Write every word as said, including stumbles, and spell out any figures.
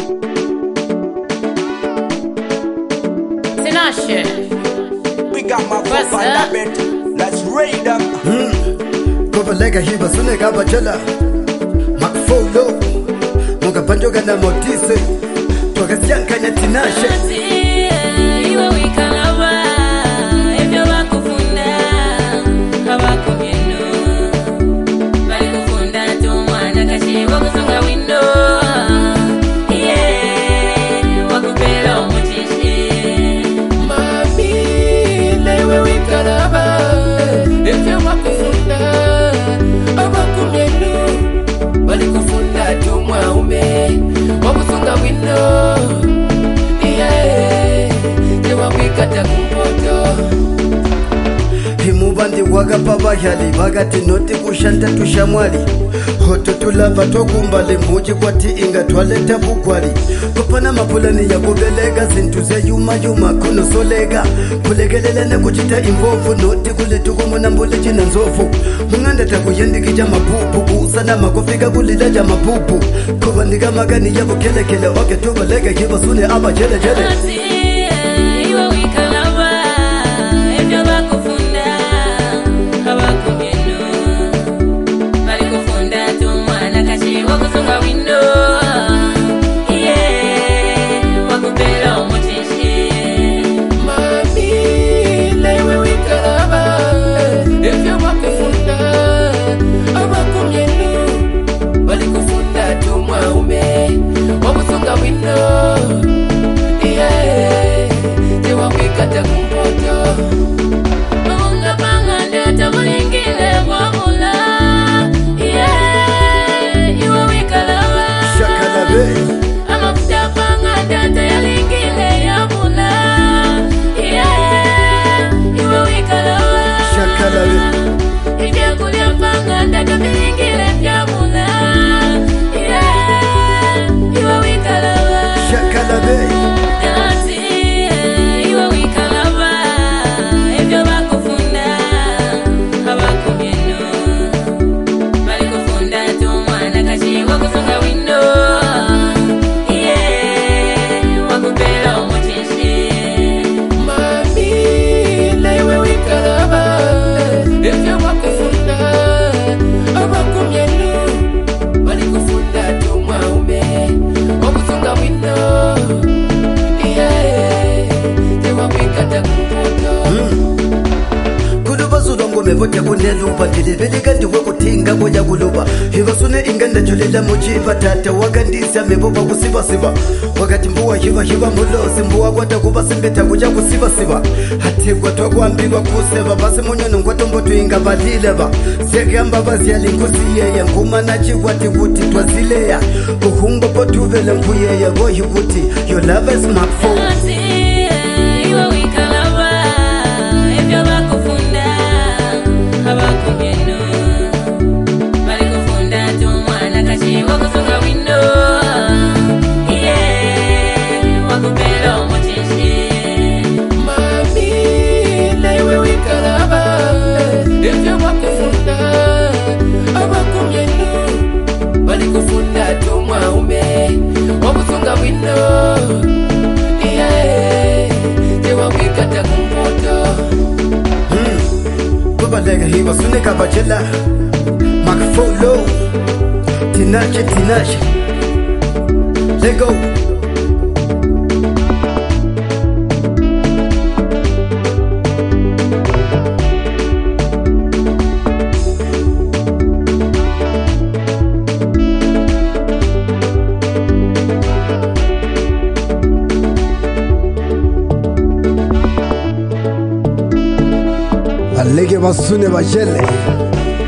Tinashe. We got my foot on that bed. Let's raid them. Hmm. Kovalega hiba suneka bachela. Makfolo. Munga banjoga na motise. Twakasianka nya Tinashe. Iwe wikalawa. Evyo wakufunda. Hawakumyeno. Bali kufunda tu mwana kashi wakusunga windo. Yeah. Wakupela umuchishi. Mami, lewe wikalawa. Evyo wakufunda. Hawakumyeno. Bali kufunda tu mwaume. Wakusunga windo. Himubandi wakapa bayali wakati noti kushanta tushamwali hoto tulava tokumbale muji kwati inga twaleta bukwali kupana mapulani ya kubelega zintuze yuma yuma kuno solega kulegelelene kuchita imbovu noti kulitukumuna mbule china nzovu munganda takuyendikija mapupu usana makufika kulilaja mapupu kubandika magani ya kukelekele oke tubalega kiba sune aba jele jele. Iwe wikalawa. Evyo wakufunda. Hawakumyeno. Bali kufunda tu mwana kashi wakusunga windo. Yeah. Wakupela umuchishi. Mami, lewe wikalawa. Evyo wakufunda. Hawakumyeno. Bali kufunda tu mwaume. Wakusunga windo. Yeah. Tewa wikata kumpoto. Munga pangande tabulingile wamula. Yeah. Iwe wikalawa. Shakalabe. Amafuta pangande tayalingile yamula. Yeah. Iwe wikalawa. Shakalabe. Ije kulia pangande tabilingile yamula. Yeah. Iwe wikalawa. Shakalabe. Iwe wikalawa. Evyo wakufunda. Hawakumyeno. Bali kufunda tu mwana kashi wakusunga windo. Yeah. Wakupela umuchishi. Mami, lewe wikalawa. Evyo wakufunda. Hawakumyeno. Bali kufunda tu mwaume. Wakusunga windo. Yeah. Tewa wikata kumpoto. Kuluba zulongo mevote kuneluba Tilibelika ndiwe kutinga moja kuluba Hiva sune inganda julela mujiba Tata wakandisa meboba kusiba siba Wakati mbuwa hiva hiva mulosi Mbuwa kwata kuba sembeta kuja kusiba siba Hati kwa toku ambiwa kuseba Basi munyono kwa tombo tuinga badileba Sege amba bazi ya lingusiye ya Nguma na chiwati kuti twazileya Uhungo potuvele mbuye ya gohi kuti Your love is my phone. Iwe wikalawa. Evyo wakufunda. Hawakumyeno. Bali kufunda tu mwana kashi wakusunga windo. Yeah. Wakupela umuchishi. Mami, lewe wikalawa. Evyo wakufunda. Hawakumyeno. Bali kufunda tu mwaume. Wakusunga windo. Yeah. Tewa wikata kumpoto. Kubalega hiva suneka bachela Makfolo Tinashe Tinashe Let go. Alege basune bachele